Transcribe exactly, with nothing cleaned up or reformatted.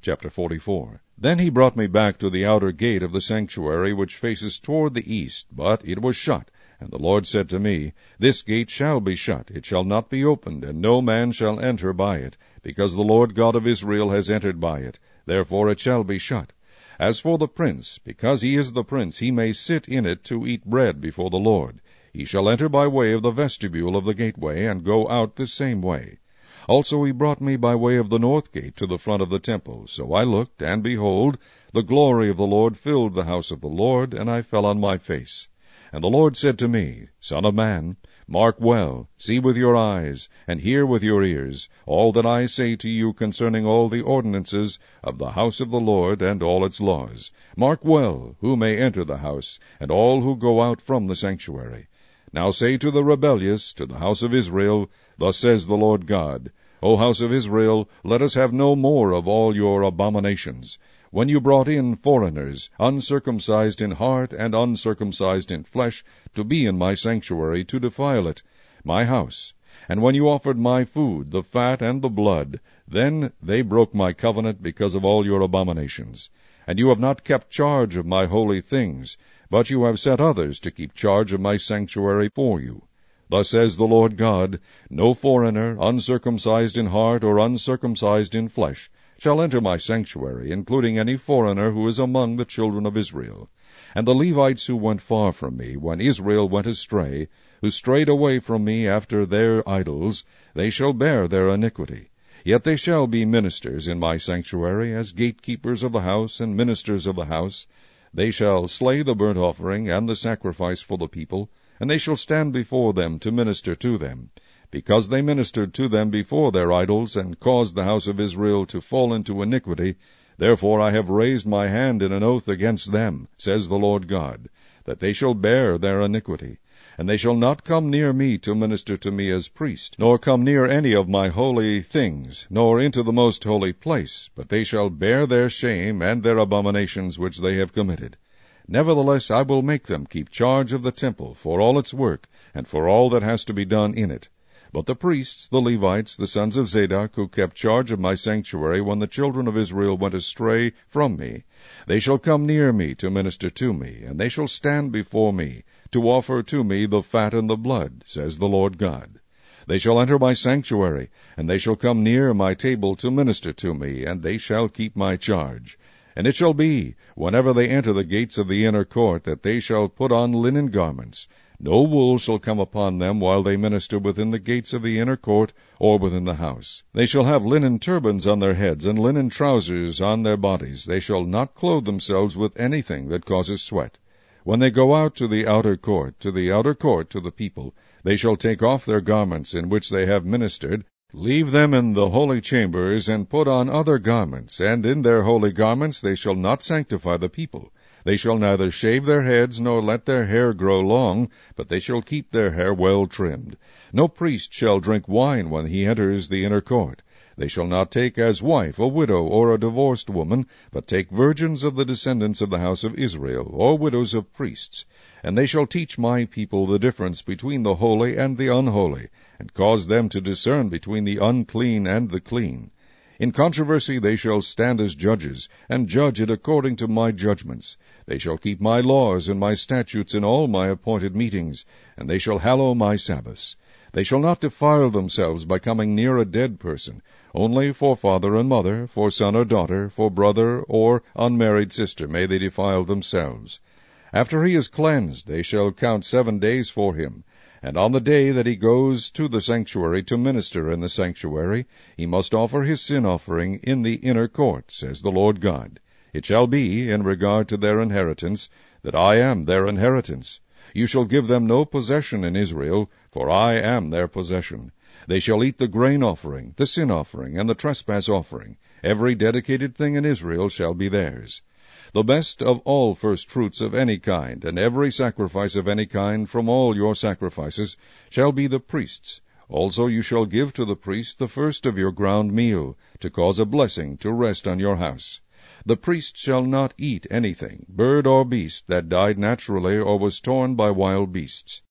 Chapter forty-four. Then he brought me back to the outer gate of the sanctuary, which faces toward the east, but it was shut. And the Lord said to me, This gate shall be shut, it shall not be opened, and no man shall enter by it, because the Lord God of Israel has entered by it. Therefore it shall be shut. As for the prince, because he is the prince, he may sit in it to eat bread before the Lord. He shall enter by way of the vestibule of the gateway, and go out the same way. Also he brought me by way of the north gate to the front of the temple. So I looked, and behold, the glory of the Lord filled the house of the Lord, and I fell on my face. And the Lord said to me, Son of man, mark well, see with your eyes, and hear with your ears, all that I say to you concerning all the ordinances of the house of the Lord, and all its laws. Mark well who may enter the house, and all who go out from the sanctuary. Now say to the rebellious, to the house of Israel, Thus says the Lord God, O house of Israel, let us have no more of all your abominations. When you brought in foreigners, uncircumcised in heart and uncircumcised in flesh, to be in my sanctuary, to defile it, my house, and when you offered my food, the fat and the blood, then they broke my covenant because of all your abominations. And you have not kept charge of my holy things, but you have set others to keep charge of my sanctuary for you. Thus says the Lord God, No foreigner, uncircumcised in heart or uncircumcised in flesh, shall enter my sanctuary, including any foreigner who is among the children of Israel. And the Levites who went far from me, when Israel went astray, who strayed away from me after their idols, they shall bear their iniquity. Yet they shall be ministers in my sanctuary, as gatekeepers of the house and ministers of the house. They shall slay the burnt offering and the sacrifice for the people, and they shall stand before them to minister to them. Because they ministered to them before their idols, and caused the house of Israel to fall into iniquity, therefore I have raised my hand in an oath against them, says the Lord God, that they shall bear their iniquity. And they shall not come near me to minister to me as priest, nor come near any of my holy things, nor into the most holy place, but they shall bear their shame and their abominations which they have committed. Nevertheless I will make them keep charge of the temple for all its work, and for all that has to be done in it. But the priests, the Levites, the sons of Zadok, who kept charge of my sanctuary when the children of Israel went astray from me, they shall come near me to minister to me, and they shall stand before me, to offer to me the fat and the blood, says the Lord God. They shall enter my sanctuary, and they shall come near my table to minister to me, and they shall keep my charge. And it shall be, whenever they enter the gates of the inner court, that they shall put on linen garments. No wool shall come upon them while they minister within the gates of the inner court, or within the house. They shall have linen turbans on their heads, and linen trousers on their bodies. They shall not clothe themselves with anything that causes sweat. When they go out to the outer court, to the outer court to the people, they shall take off their garments in which they have ministered, leave them in the holy chambers, and put on other garments, and in their holy garments they shall not sanctify the people. They shall neither shave their heads, nor let their hair grow long, but they shall keep their hair well trimmed. No priest shall drink wine when he enters the inner court. They shall not take as wife a widow or a divorced woman, but take virgins of the descendants of the house of Israel, or widows of priests. And they shall teach my people the difference between the holy and the unholy, and cause them to discern between the unclean and the clean. In controversy they shall stand as judges, and judge it according to my judgments. They shall keep my laws and my statutes in all my appointed meetings, and they shall hallow my Sabbaths. They shall not defile themselves by coming near a dead person, only for father and mother, for son or daughter, for brother or unmarried sister may they defile themselves. After he is cleansed, they shall count seven days for him. And on the day that he goes to the sanctuary to minister in the sanctuary, he must offer his sin offering in the inner court, says the Lord God. It shall be, in regard to their inheritance, that I am their inheritance. You shall give them no possession in Israel, for I am their possession. They shall eat the grain offering, the sin offering, and the trespass offering. Every dedicated thing in Israel shall be theirs. The best of all first fruits of any kind, and every sacrifice of any kind from all your sacrifices, shall be the priest's. Also you shall give to the priest the first of your ground meal, to cause a blessing to rest on your house. The priest shall not eat anything, bird or beast, that died naturally or was torn by wild beasts.